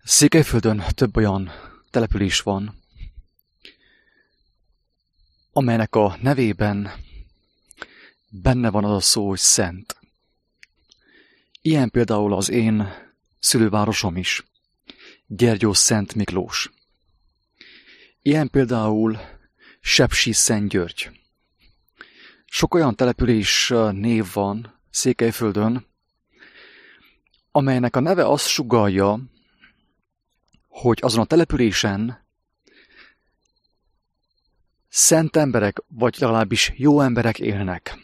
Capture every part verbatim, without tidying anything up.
Székelyföldön több olyan település van, amelynek a nevében benne van az a szó, hogy szent. Ilyen például az én szülővárosom is, Gyergyószent Miklós. Ilyen például Sepsiszentgyörgy. Sok olyan település név van Székelyföldön, amelynek a neve azt sugallja, hogy azon a településen szent emberek, vagy legalábbis jó emberek élnek.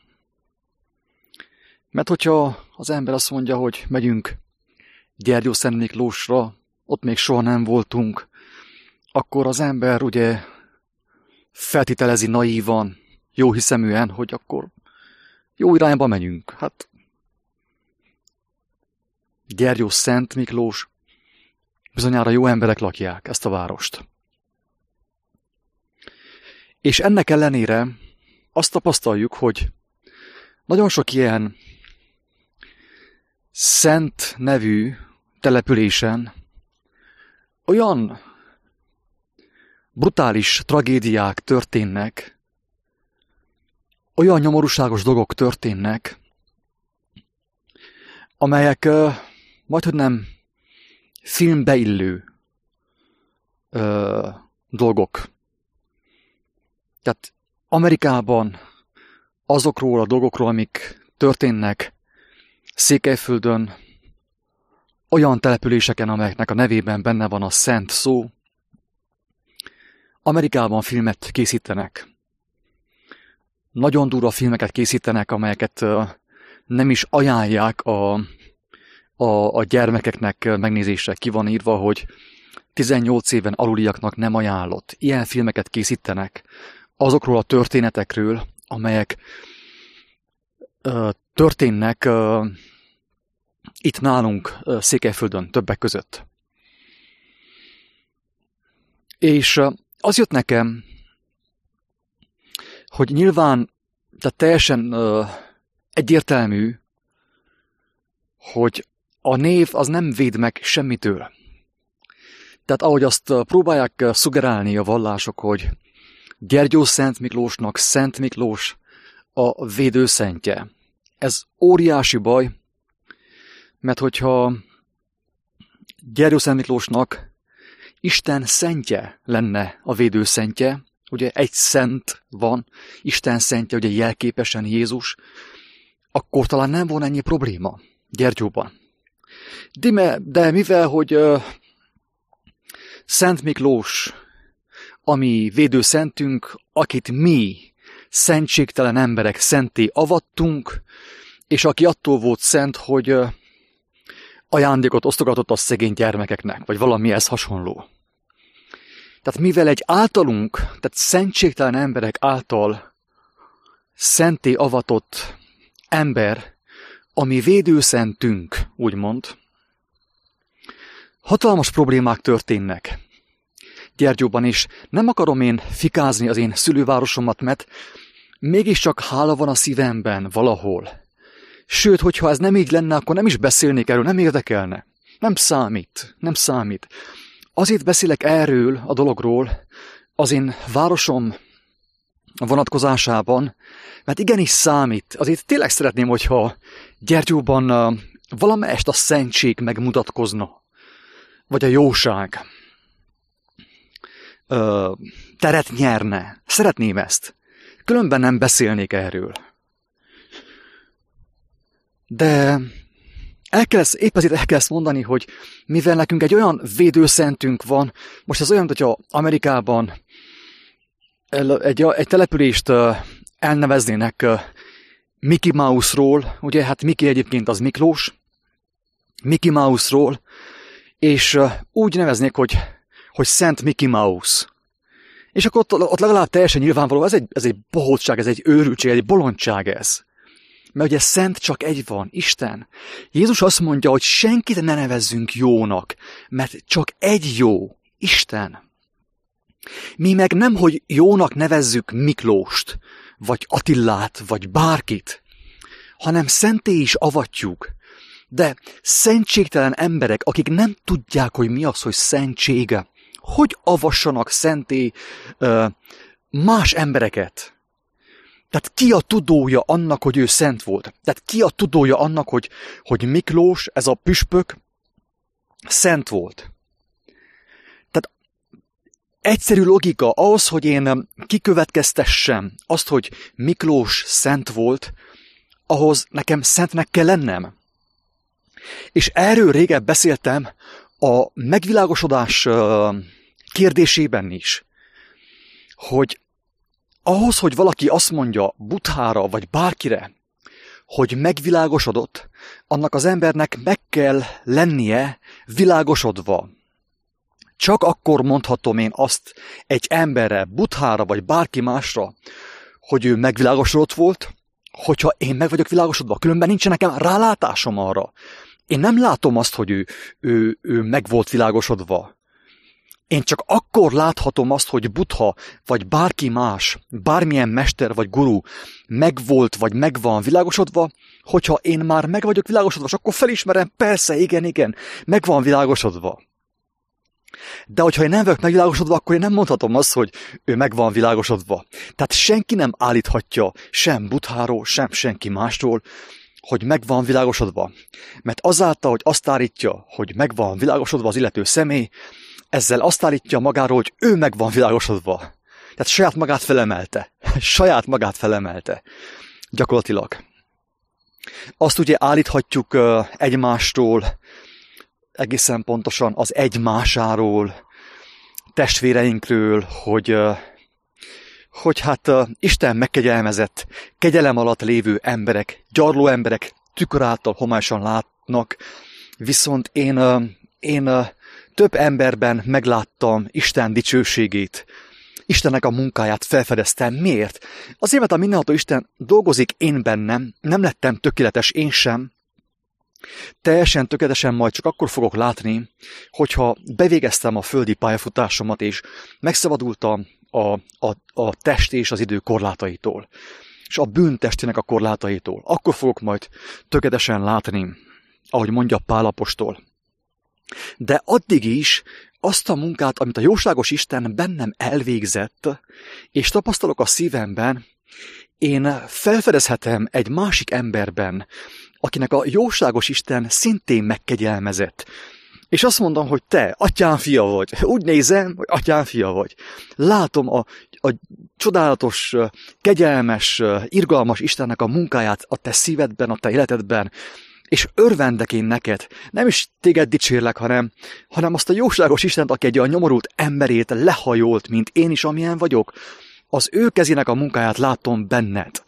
Mert hogyha az ember azt mondja, hogy megyünk Gyergyószent Miklósra, ott még soha nem voltunk, akkor az ember ugye feltételezi naívan, jó hiszeműen, hogy akkor jó irányba megyünk. Hát Gyergyószent Miklós, bizonyára jó emberek lakják ezt a várost. És ennek ellenére azt tapasztaljuk, hogy nagyon sok ilyen szent nevű településen olyan brutális tragédiák történnek, olyan nyomorúságos dolgok történnek, amelyek uh, majdhogy nem filmbe illő uh, dolgok. Tehát Amerikában azokról a dolgokról, amik történnek Székelyföldön, olyan településeken, amelyeknek a nevében benne van a szent szó, Amerikában filmet készítenek. Nagyon durva filmeket készítenek, amelyeket nem is ajánlják a, a, a gyermekeknek megnézésre. Ki van írva, hogy tizennyolc éven aluliaknak nem ajánlott. Ilyen filmeket készítenek azokról a történetekről, amelyek ö, történnek ö, itt nálunk ö, Székelyföldön többek között. És ö, az jött nekem, hogy nyilván tehát teljesen ö, egyértelmű, hogy a név az nem véd meg semmitől. Tehát ahogy azt próbálják szuggerálni a vallások, hogy Gyergyószent Miklósnak Szent Miklós a védőszentje. Ez óriási baj, mert hogyha Gyergyószent Miklósnak Isten szentje lenne a védőszentje, ugye egy szent van, Isten szentje, ugye jelképesen Jézus, akkor talán nem volna ennyi probléma Gyergyóban. De, de mivel, hogy uh, Szent Miklós, ami védőszentünk, akit mi, szentségtelen emberek szenté avattunk, és aki attól volt szent, hogy uh, ajándékot osztogatott a szegény gyermekeknek, vagy valami ez hasonló. Tehát mivel egy általunk, tehát szentségtelen emberek által szenté avatott ember, ami védőszentünk, úgymond, hatalmas problémák történnek Gyergyóban, és nem akarom én fikázni az én szülővárosomat, mert mégiscsak hála van a szívemben valahol. Sőt, hogyha ez nem így lenne, akkor nem is beszélnék erről, nem érdekelne. Nem számít, nem számít. Azért beszélek erről a dologról az én városom vonatkozásában, mert igenis számít. Azért tényleg szeretném, hogyha Gyergyóban uh, valamelyest a szentség megmutatkozna, vagy a jóság uh, teret nyerne. Szeretném ezt. Különben nem beszélnék erről. De el kell ezt, épp azért el kell ezt mondani, hogy mivel nekünk egy olyan védőszentünk van, most ez olyan, hogyha Amerikában egy, egy települést elneveznének Mickey Mouse-ról, ugye, hát Mickey egyébként az Miklós, Mickey Mouse-ról, és úgy neveznék, hogy, hogy Szent Mickey Mouse. És akkor ott, ott legalább teljesen nyilvánvaló, ez egy, ez egy bohócság, ez egy őrültség, egy bolondság ez. Mert ugye szent csak egy van, Isten. Jézus azt mondja, hogy senkit ne nevezzünk jónak, mert csak egy jó, Isten. Mi meg nem, hogy jónak nevezzük Miklóst, vagy Attillát, vagy bárkit, hanem szenté is avatjuk. De szentségtelen emberek, akik nem tudják, hogy mi az, hogy szentsége, hogy avassanak szenté uh, más embereket? Tehát ki a tudója annak, hogy ő szent volt? Tehát ki a tudója annak, hogy, hogy Miklós, ez a püspök, szent volt? Tehát egyszerű logika ahhoz, hogy én kikövetkeztessem azt, hogy Miklós szent volt, ahhoz nekem szentnek kell lennem. És erről régebb beszéltem a megvilágosodás kérdésében is, hogy ahhoz, hogy valaki azt mondja Buddhára vagy bárkire, hogy megvilágosodott, annak az embernek meg kell lennie világosodva. Csak akkor mondhatom én azt egy emberre, Buddhára vagy bárki másra, hogy ő megvilágosodott volt, hogyha én meg vagyok világosodva, különben nincs nekem rálátásom arra. Én nem látom azt, hogy ő, ő, ő meg volt világosodva. Én csak akkor láthatom azt, hogy Buddha, vagy bárki más, bármilyen mester vagy guru meg volt, vagy meg van világosodva, hogyha én már meg vagyok világosodva, és akkor felismerem, persze, igen, igen, meg van világosodva. De hogyha én nem vagyok megvilágosodva, akkor én nem mondhatom azt, hogy ő meg van világosodva. Tehát senki nem állíthatja sem Buddháról, sem senki másról, hogy meg van világosodva. Mert azáltal, hogy azt állítja, hogy meg van világosodva az illető személy, ezzel azt állítja magáról, hogy ő meg van világosodva. Tehát saját magát felemelte. Saját magát felemelte. Gyakorlatilag. Azt ugye állíthatjuk uh, egymástól, egészen pontosan az egymásáról, testvéreinkről, hogy, uh, hogy hát uh, Isten megkegyelmezett, kegyelem alatt lévő emberek, gyarló emberek tükör által homályosan látnak, viszont én, uh, én uh, több emberben megláttam Isten dicsőségét, Istennek a munkáját felfedeztem. Miért? Azért, mert a mindenható Isten dolgozik én bennem, nem lettem tökéletes én sem. Teljesen tökéletesen majd csak akkor fogok látni, hogyha bevégeztem a földi pályafutásomat, és megszabadultam a, a, a test és az idő korlátaitól, és a bűn testének a korlátaitól. Akkor fogok majd tökéletesen látni, ahogy mondja Pál apostol. De addig is azt a munkát, amit a jóságos Isten bennem elvégzett, és tapasztalok a szívemben, én felfedezhetem egy másik emberben, akinek a jóságos Isten szintén megkegyelmezett. És azt mondom, hogy te, atyám fia vagy. Úgy nézem, hogy atyám fia vagy. Látom a, a csodálatos, kegyelmes, irgalmas Istennek a munkáját a te szívedben, a te életedben, és örvendek én neked, nem is téged dicsérlek, hanem, hanem azt a jóságos Istent, aki egy olyan nyomorult emberét lehajolt, mint én is, amilyen vagyok, az ő kezének a munkáját látom benned.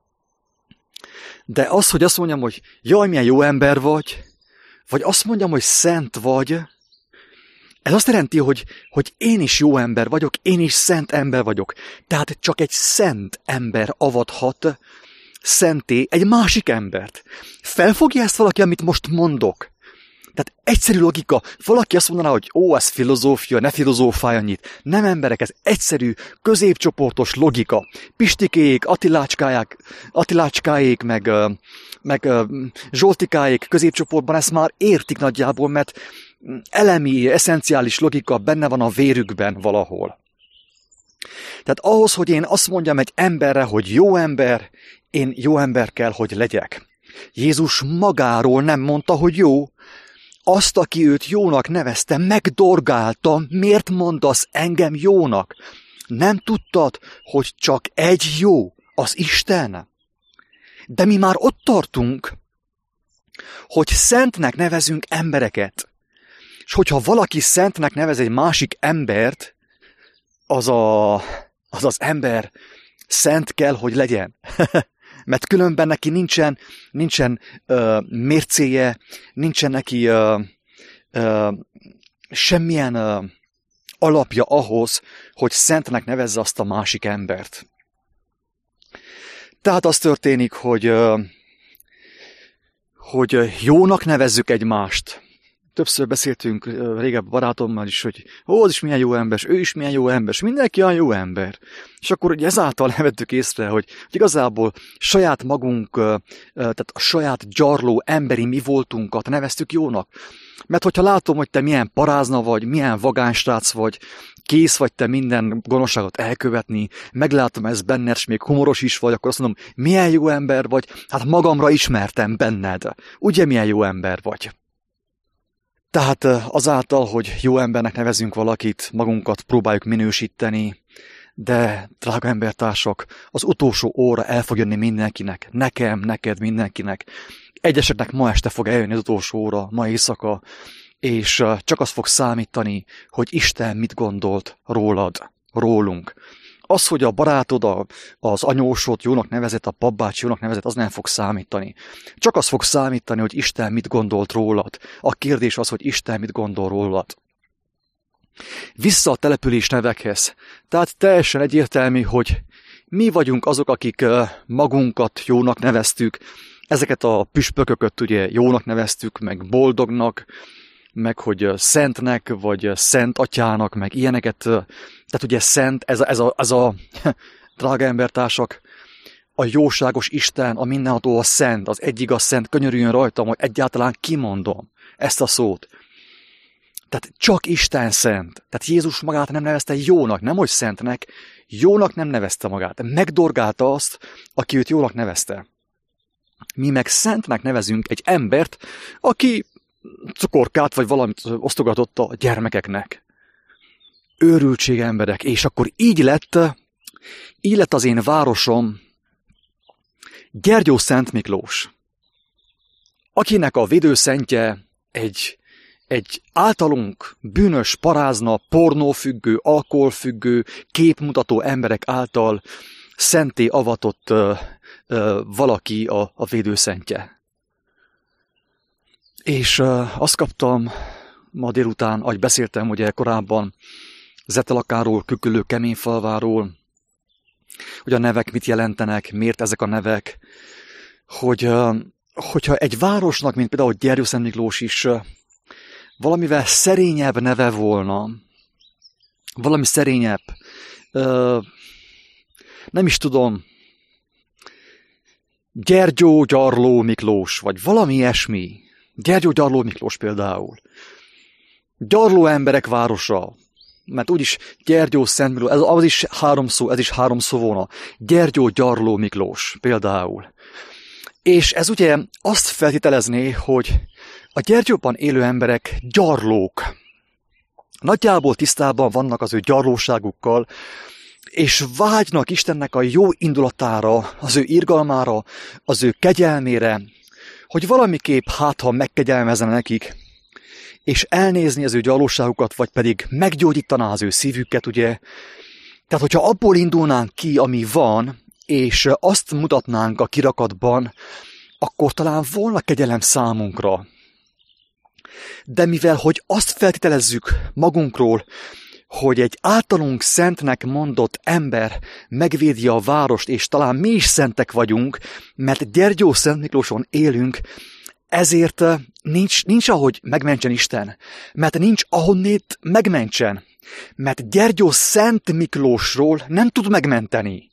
De az, hogy azt mondjam, hogy jaj, milyen jó ember vagy, vagy azt mondjam, hogy szent vagy, ez azt jelenti, hogy, hogy én is jó ember vagyok, én is szent ember vagyok. Tehát csak egy szent ember avathat szenté egy másik embert. Felfogja ezt valaki, amit most mondok? Tehát egyszerű logika. Valaki azt mondaná, hogy ó, ez filozófia, ne filozófálj annyit. Nem emberek, ez egyszerű, középcsoportos logika. Pistikéjék, Attilácskáják, Attilácskáék, meg, meg Zsoltikáék középcsoportban ezt már értik nagyjából, mert elemi, eszenciális logika benne van a vérükben valahol. Tehát ahhoz, hogy én azt mondjam egy emberre, hogy jó ember, én jó ember kell, hogy legyek. Jézus magáról nem mondta, hogy jó. Azt, aki őt jónak nevezte, megdorgálta, miért mondasz engem jónak? Nem tudtad, hogy csak egy jó, az Isten? De mi már ott tartunk, hogy szentnek nevezünk embereket. És hogyha valaki szentnek nevez egy másik embert, az a, az, az ember szent kell, hogy legyen. Mert különben neki nincsen, nincsen uh, mércéje, nincsen neki uh, uh, semmilyen uh, alapja ahhoz, hogy szentnek nevezze azt a másik embert. Tehát az történik, hogy, uh, hogy jónak nevezzük egymást, többször beszéltünk régebb barátommal is, hogy ó, az is milyen jó ember, ő is milyen jó ember, és mindenki olyan jó ember. És akkor ugye ezáltal vettük észre, hogy igazából saját magunk, tehát a saját gyarló emberi mi voltunkat neveztük jónak. Mert hogyha látom, hogy te milyen parázna vagy, milyen vagánsrác vagy, kész vagy te minden gonoszságot elkövetni, meglátom ez benned, és még humoros is vagy, akkor azt mondom, milyen jó ember vagy, hát magamra ismertem benned. Ugye milyen jó ember vagy? Tehát azáltal, hogy jó embernek nevezünk valakit, magunkat próbáljuk minősíteni, de, drága embertársak, az utolsó óra el fog jönni mindenkinek, nekem, neked, mindenkinek. Egyeseknek ma este fog eljönni az utolsó óra, ma éjszaka, és csak az fog számítani, hogy Isten mit gondolt rólad, rólunk. Az, hogy a barátod, az anyósod jónak nevezett, a papbácsi jónak nevezett, az nem fog számítani. Csak az fog számítani, hogy Isten mit gondolt rólad. A kérdés az, hogy Isten mit gondol rólad. Vissza a település nevekhez. Tehát teljesen egyértelmű, hogy mi vagyunk azok, akik magunkat jónak neveztük, ezeket a püspököket ugye jónak neveztük, meg boldognak, meg hogy szentnek, vagy szent atyának, meg ilyeneket. Tehát ugye szent, ez a, ez a, ez a drága embertársak, a jóságos Isten, a mindenható a szent, az egyigaz szent, könyörüljön rajtam, hogy egyáltalán kimondom ezt a szót. Tehát csak Isten szent. Tehát Jézus magát nem nevezte jónak, nem hogy szentnek, jónak nem nevezte magát. Megdorgálta azt, aki őt jónak nevezte. Mi meg szentnek nevezünk egy embert, aki cukorkát vagy valamit osztogatott a gyermekeknek. Őrültség emberek, és akkor így lett, így lett az én városom Gyergyó Szent Miklós, akinek a védőszentje egy, egy általunk bűnös, parázna, pornófüggő, alkoholfüggő, képmutató emberek által szenté avatott ö, ö, valaki a, a védőszentje. És uh, azt kaptam ma délután, ahogy beszéltem ugye korábban, Zetelakáról, Küküllő Keményfalváról, hogy a nevek mit jelentenek, miért ezek a nevek, hogy uh, hogyha egy városnak, mint például Gyergyó Szent Miklós is, uh, valamivel szerényebb neve volna, valami szerényebb, uh, nem is tudom, Gyergyó Gyarló Miklós, vagy valami ilyesmi, Gyergyó Gyarló Miklós például. Gyarló emberek városa. Mert úgyis Gyergyó Szent Miklós, ez az is három szó, ez is három szó volna. Gyergyó Gyarló Miklós például. És ez ugye azt feltételezné, hogy a Gyergyóban élő emberek gyarlók. Nagyjából tisztában vannak az ő gyarlóságukkal, és vágynak Istennek a jó indulatára, az ő irgalmára, az ő kegyelmére, hogy valamiképp hát, ha megkegyelmezne nekik, és elnézni az ő gyarlóságukat, vagy pedig meggyógyítaná az ő szívüket, ugye. Tehát, hogyha abból indulnánk ki, ami van, és azt mutatnánk a kirakatban, akkor talán volna kegyelem számunkra. De mivel, hogy azt feltételezzük magunkról, hogy egy általunk szentnek mondott ember megvédi a várost, és talán mi is szentek vagyunk, mert Gyergyó Szent Miklóson élünk, ezért nincs, nincs ahogy megmentsen Isten, mert nincs ahonnét megmentsen, mert Gyergyó Szent Miklósról nem tud megmenteni.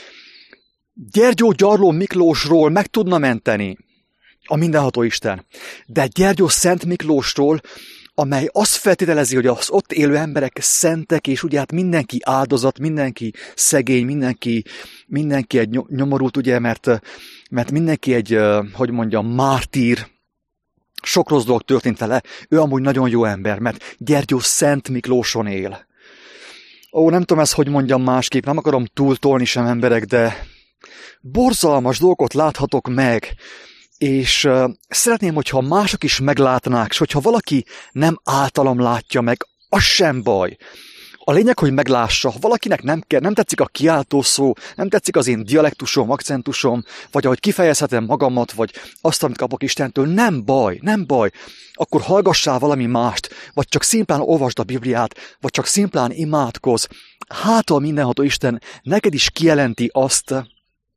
Gyergyó Gyarló Miklósról meg tudna menteni a mindenható Isten, de Gyergyó Szent Miklósról, amely azt feltételezi, hogy az ott élő emberek szentek, és ugye hát mindenki áldozat, mindenki szegény, mindenki, mindenki egy nyomorult, ugye, mert, mert mindenki egy, hogy mondjam, mártír, sok rossz dolog történt vele, ő amúgy nagyon jó ember, mert Gyergyó Szent Miklóson él. Ó, nem tudom ezt, hogy mondjam másképp, nem akarom túltolni sem emberek, de borzalmas dolgokat láthatok meg, és uh, szeretném, hogyha mások is meglátnák, és hogyha valaki nem általam látja meg, az sem baj. A lényeg, hogy meglássa, ha valakinek nem, kell, nem tetszik a kiáltó szó, nem tetszik az én dialektusom, akcentusom, vagy ahogy kifejezhetem magamat, vagy azt, amit kapok Istentől, nem baj, nem baj. Akkor hallgassál valami mást, vagy csak szimplán olvasd a Bibliát, vagy csak szimplán imádkozz. Hát a mindenható Isten neked is kijelenti azt,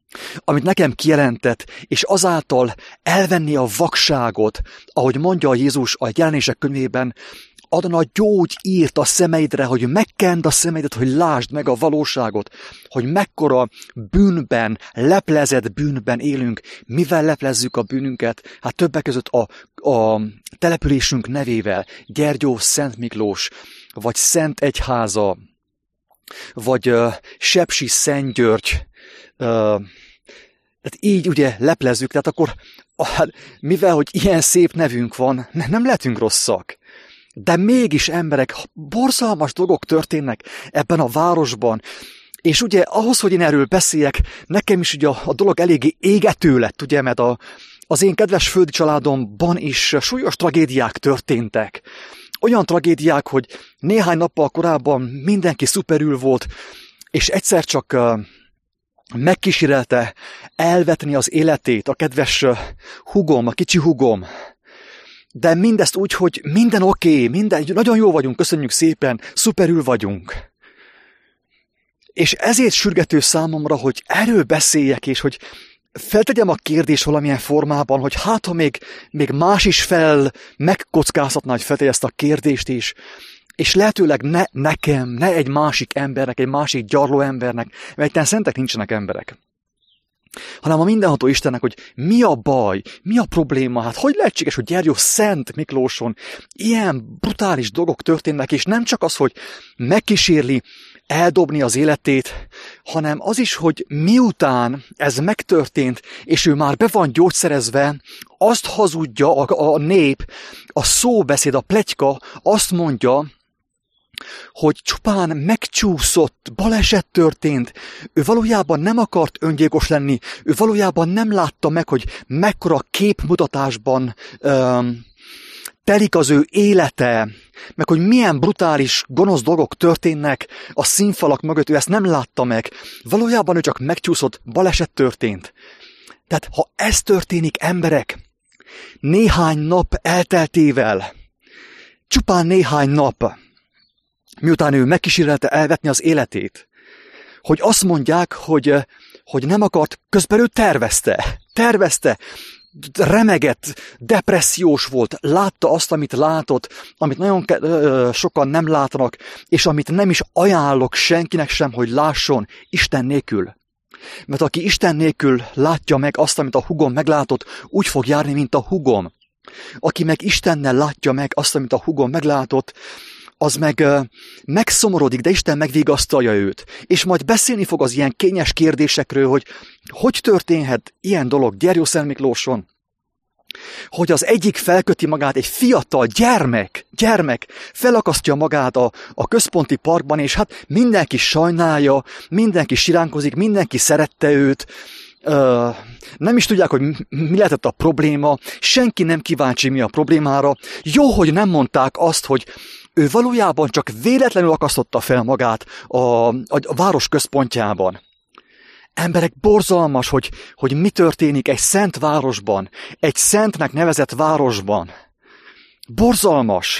amit nekem kijelentett, és azáltal elvenni a vakságot, ahogy mondja a Jézus a Jelenések könyvében, adna gyógyírt a szemeidre, hogy megkend a szemeidet, hogy lásd meg a valóságot, hogy mekkora bűnben, leplezett bűnben élünk. Mivel leplezzük a bűnünket? Hát többek között a, a településünk nevével, Gyergyó Szent Miklós, vagy Szent Egyháza, vagy uh, Sepsi Szent György. Uh, tehát így ugye leplezzük, tehát akkor uh, mivel, hogy ilyen szép nevünk van, nem lehetünk rosszak. De mégis emberek, borzalmas dolgok történnek ebben a városban. És ugye ahhoz, hogy én erről beszéljek, nekem is ugye a, a dolog eléggé égető lett, ugye, mert a, az én kedves földi családomban is súlyos tragédiák történtek. Olyan tragédiák, hogy néhány nappal korábban mindenki szuperül volt, és egyszer csak uh, megkísérelte elvetni az életét a kedves uh, hugom, a kicsi hugom. De mindezt úgy, hogy minden oké, okay, minden, nagyon jó vagyunk, köszönjük szépen, szuperül vagyunk. És ezért sürgető számomra, hogy erről beszéljek, és hogy feltegyem a kérdést valamilyen formában, hogy hát, ha még, még más is fel megkockáztatná, hogy feltegye ezt a kérdést is, és lehetőleg ne nekem, ne egy másik embernek, egy másik gyarló embernek, mert itten szentek nincsenek emberek, hanem a mindenható Istennek, hogy mi a baj, mi a probléma, hát hogy lehetséges, hogy Gyergyó Szent Miklóson ilyen brutális dolgok történnek, és nem csak az, hogy megkísérli eldobni az életét, hanem az is, hogy miután ez megtörtént, és ő már be van gyógyszerezve, azt hazudja a, a nép, a szóbeszéd, a pletyka, azt mondja, hogy csupán megcsúszott, baleset történt, ő valójában nem akart öngyilkos lenni, ő valójában nem látta meg, hogy mekkora képmutatásban öm, telik az ő élete, meg hogy milyen brutális, gonosz dolgok történnek a színfalak mögött, ő ezt nem látta meg. Valójában ő csak megcsúszott, baleset történt. Tehát ha ez történik, emberek, néhány nap elteltével, csupán néhány nap, miután ő megkísérelte elvetni az életét, hogy azt mondják, hogy, hogy nem akart, közben ő tervezte, tervezte, remegett, depressziós volt, látta azt, amit látott, amit nagyon sokan nem látnak, és amit nem is ajánlok senkinek sem, hogy lásson, Isten nélkül. Mert aki Isten nélkül látja meg azt, amit a hugom meglátott, úgy fog járni, mint a hugom. Aki meg Istennel látja meg azt, amit a hugom meglátott, az meg uh, megszomorodik, de Isten megvigasztalja őt. És majd beszélni fog az ilyen kényes kérdésekről, hogy hogy történhet ilyen dolog Gyergyó Szent Miklóson, hogy az egyik felköti magát, egy fiatal gyermek, gyermek felakasztja magát a, a központi parkban, és hát mindenki sajnálja, mindenki siránkozik, mindenki szerette őt, Uh, nem is tudják, hogy mi lehetett a probléma, senki nem kíváncsi mi a problémára. Jó, hogy nem mondták azt, hogy ő valójában csak véletlenül akasztotta fel magát a, a, a város központjában. Emberek, borzalmas, hogy, hogy mi történik egy szent városban, egy szentnek nevezett városban. Borzalmas.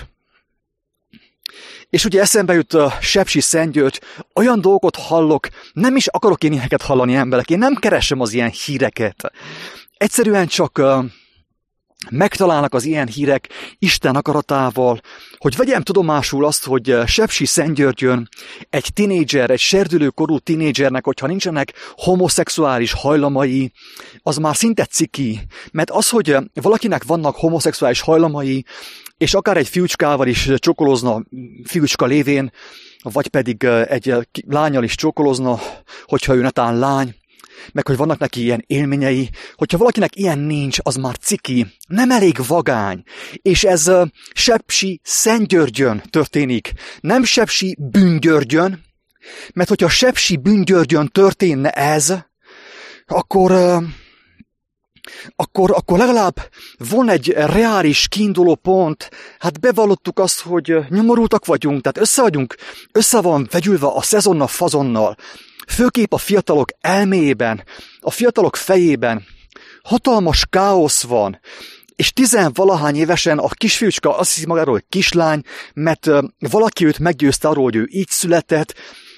És ugye eszembe jut a Sepsi Szent György, olyan dolgot hallok, nem is akarok én ilyeneket hallani, emberek, én nem keresem az ilyen híreket. Egyszerűen csak uh, megtalálnak az ilyen hírek Isten akaratával, hogy vegyem tudomásul azt, hogy Sepsi Szent Györgyön egy tinédzser, egy serdülőkorú tinédzsernek, hogyha nincsenek homoszexuális hajlamai, az már szinte ciki. Mert az, hogy valakinek vannak homoszexuális hajlamai, és akár egy fiúcskával is csókolozna fiúcska lévén, vagy pedig egy lánnyal is csókolozna, hogyha ő netán lány, meg hogy vannak neki ilyen élményei, hogyha valakinek ilyen nincs, az már ciki, nem elég vagány. És ez uh, Sepsi Szent Györgyön történik, nem Sepsi Bűngyörgyön, mert hogyha Sepsi Bűngyörgyön történne ez, akkor... Uh, Akkor, akkor legalább van egy reális kiinduló pont, hát bevallottuk azt, hogy nyomorultak vagyunk, tehát össze vagyunk, össze van vegyülve a szezonna fazonnal, főképp a fiatalok elméjében, a fiatalok fejében, hatalmas káosz van, és tizenvalahány évesen a kisfiúcska azt hiszi magáról, hogy kislány, mert valaki őt meggyőzte arról, hogy ő így született,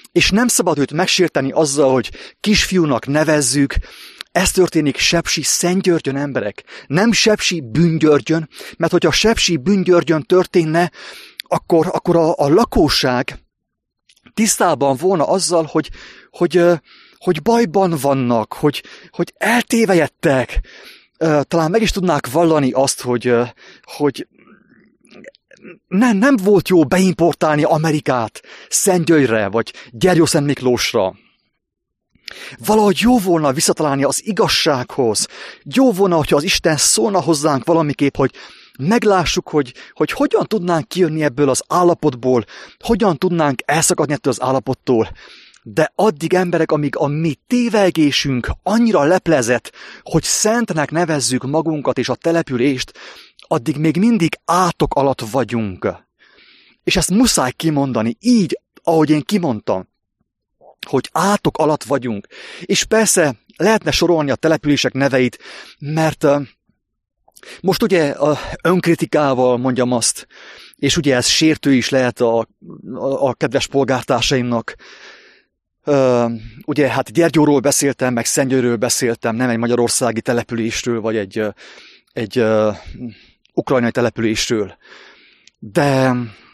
és nem szabad őt megsérteni azzal, hogy kisfiúnak nevezzük. Ez történik Sepsi Szentgyörgyön, emberek. Nem Sepsi Büngyörgyön, mert hogyha Sepsi Büngyörgyön történne, akkor, akkor a, a lakóság tisztában volna azzal, hogy, hogy, hogy bajban vannak, hogy, hogy eltévejedtek. Talán meg is tudnák vallani azt, hogy, hogy nem, nem volt jó beimportálni Amerikát Szentgyörgyre, vagy Gyergyószent Miklósra. Valahogy jó volna visszatalálni az igazsághoz. Jó volna, hogyha az Isten szólna hozzánk valamiképp, hogy meglássuk, hogy, hogy hogyan tudnánk kijönni ebből az állapotból, hogyan tudnánk elszakadni ettől az állapottól. De addig, emberek, amíg a mi tévegésünk annyira leplezett, hogy szentnek nevezzük magunkat és a települést, addig még mindig átok alatt vagyunk. És ezt muszáj kimondani, így, ahogy én kimondtam, hogy átok alatt vagyunk. És persze lehetne sorolni a települések neveit, mert uh, most ugye a önkritikával mondjam azt, és ugye ez sértő is lehet a, a, a kedves polgártársaimnak. Uh, ugye hát Gyergyóról beszéltem, meg Szentgyörgyről beszéltem, nem egy magyarországi településről, vagy egy, egy uh, ukrajnai településről. De...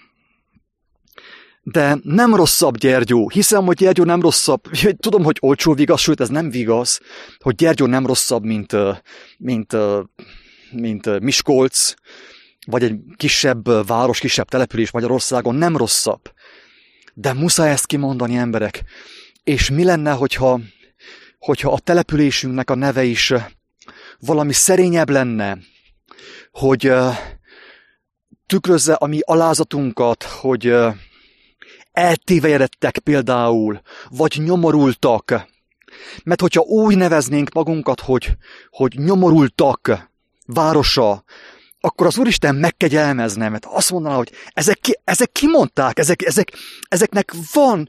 De nem rosszabb Gyergyó. Hiszem, hogy Gyergyó nem rosszabb. Tudom, hogy olcsó vigasz, sőt, ez nem vigasz, hogy Gyergyó nem rosszabb, mint, mint, mint Miskolc, vagy egy kisebb város, kisebb település Magyarországon. Nem rosszabb. De muszáj ezt kimondani, emberek. És mi lenne, hogyha, hogyha a településünknek a neve is valami szerényebb lenne, hogy tükrözze a mi alázatunkat, hogy eltévejedettek például, vagy nyomorultak. Mert hogyha úgy neveznénk magunkat, hogy, hogy nyomorultak városa, akkor az Úristen megkegyelmezne, mert azt mondaná, hogy ezek, ki, ezek kimondták, ezek, ezek, ezeknek van,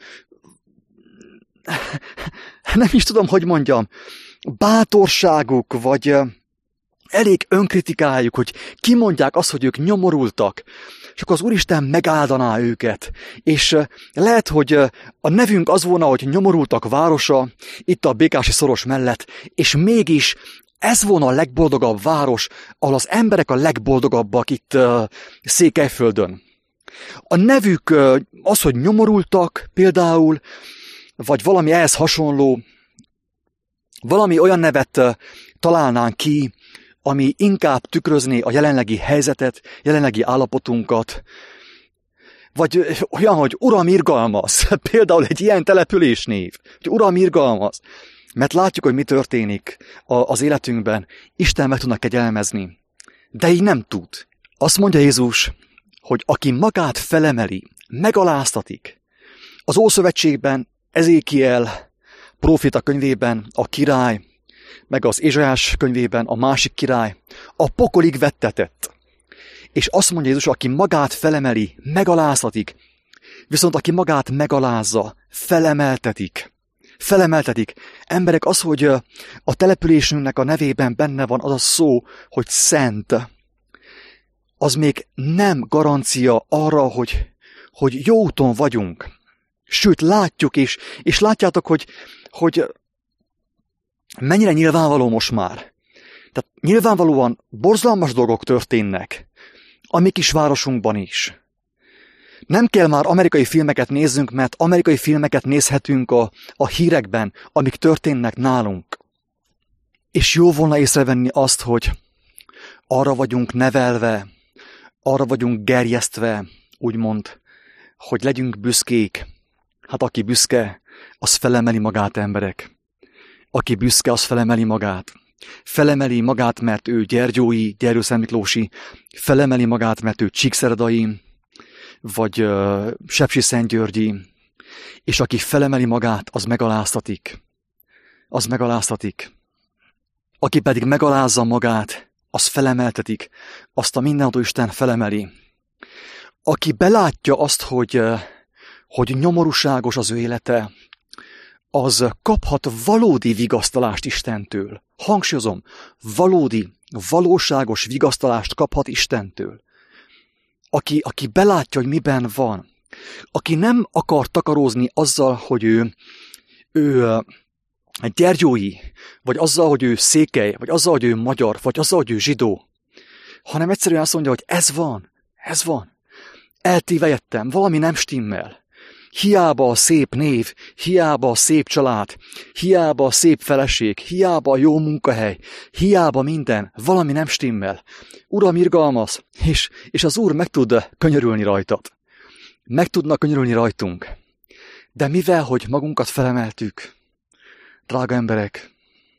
nem is tudom, hogy mondjam, bátorságuk, vagy elég önkritikájuk, hogy kimondják azt, hogy ők nyomorultak, és akkor az Úristen megáldaná őket. És lehet, hogy a nevünk az volna, hogy nyomorultak városa, itt a Békási szoros mellett, és mégis ez volna a legboldogabb város, ahol az emberek a legboldogabbak itt uh, Székelyföldön. A nevük uh, az, hogy nyomorultak például, vagy valami ehhez hasonló, valami olyan nevet uh, találnánk ki, ami inkább tükrözné a jelenlegi helyzetet, jelenlegi állapotunkat, vagy olyan, hogy Uram irgalmaz, például egy ilyen településnév, hogy Uram irgalmaz, mert látjuk, hogy mi történik az életünkben, Isten meg tudnak kegyelmezni, de így nem tud. Azt mondja Jézus, hogy aki magát felemeli, megaláztatik. Az Ószövetségben Ezékiel próféta könyvében a király, meg az Ézsaiás könyvében a másik király a pokolig vettetett. És azt mondja Jézus, aki magát felemeli, megaláztatik, viszont aki magát megalázza, felemeltetik. Felemeltetik. Emberek, az, hogy a településünknek a nevében benne van az a szó, hogy szent, az még nem garancia arra, hogy, hogy jó úton vagyunk. Sőt, látjuk is, és látjátok, hogy, hogy mennyire nyilvánvaló most már. Tehát nyilvánvalóan borzalmas dolgok történnek a mi kis városunkban is. Nem kell már amerikai filmeket nézzünk, mert amerikai filmeket nézhetünk a, a hírekben, amik történnek nálunk. És jó volna észrevenni azt, hogy arra vagyunk nevelve, arra vagyunk gerjesztve, úgymond, hogy legyünk büszkék. Hát aki büszke, az felemeli magát, emberek. Aki büszke, az felemeli magát. Felemeli magát, mert ő gyergyói, gyergyószentmiklósi, felemeli magát, mert ő csíkszeredai, vagy uh, sepsiszentgyörgyi, és aki felemeli magát, az megaláztatik. Az megaláztatik. Aki pedig megalázza magát, az felemeltetik, azt a mindenható Isten felemeli. Aki belátja azt, hogy, uh, hogy nyomorúságos az ő élete, az kaphat valódi vigasztalást Istentől. Hangsúlyozom, valódi, valóságos vigasztalást kaphat Istentől. Aki, aki belátja, hogy miben van, aki nem akar takarózni azzal, hogy ő, ő gyergyói, vagy azzal, hogy ő székely, vagy azzal, hogy ő magyar, vagy azzal, hogy ő zsidó, hanem egyszerűen azt mondja, hogy ez van, ez van. Eltévejettem, valami nem stimmel. Hiába a szép név, hiába a szép család, hiába a szép feleség, hiába a jó munkahely, hiába minden, valami nem stimmel. Uram, irgalmaz, és, és az Úr meg tud könyörülni rajtad. Meg tudnak könyörülni rajtunk. De mivel, hogy magunkat felemeltük, drága emberek,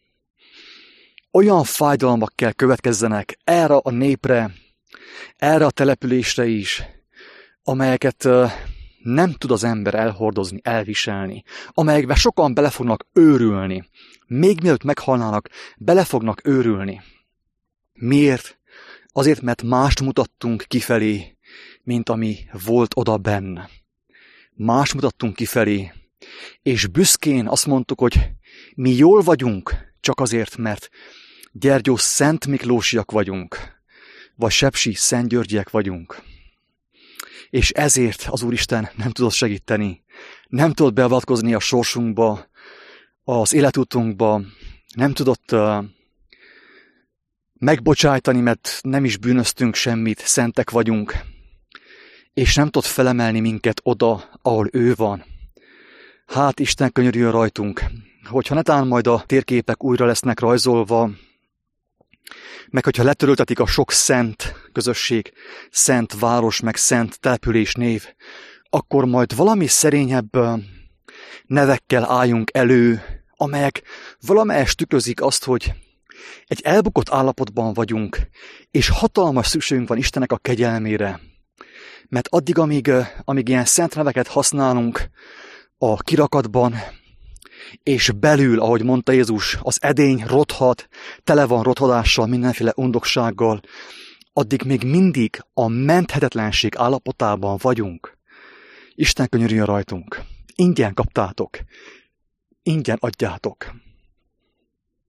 olyan fájdalmak kell következzenek erre a népre, erre a településre is, amelyeket nem tud az ember elhordozni, elviselni, amelyekbe sokan bele fognak őrülni. Még mielőtt meghalnának, bele fognak őrülni. Miért? Azért, mert mást mutattunk kifelé, mint ami volt oda benne. Mást mutattunk kifelé, és büszkén azt mondtuk, hogy mi jól vagyunk, csak azért, mert Gyergyó Szent Miklósiak vagyunk, vagy Sepsi Szent Györgyiek vagyunk. És ezért az Úristen nem tudott segíteni, nem tudott beavatkozni a sorsunkba, az életutunkba, nem tudott uh, megbocsájtani, mert nem is bűnöztünk semmit, szentek vagyunk, és nem tudott felemelni minket oda, ahol ő van. Hát Isten könyörüljön rajtunk, hogyha netán majd a térképek újra lesznek rajzolva, meg hogyha letöröltetik a sok szent közösség, szent város, meg szent település név, akkor majd valami szerényebb nevekkel álljunk elő, amelyek valamelyest tükrözik azt, hogy egy elbukott állapotban vagyunk, és hatalmas szükségünk van Istennek a kegyelmére. Mert addig, amíg, amíg ilyen szent neveket használunk a kirakatban, és belül, ahogy mondta Jézus, az edény rothad, tele van rothadással, mindenféle undoksággal, addig még mindig a menthetetlenség állapotában vagyunk. Isten könyörüljön rajtunk. Ingyen kaptátok. Ingyen adjátok.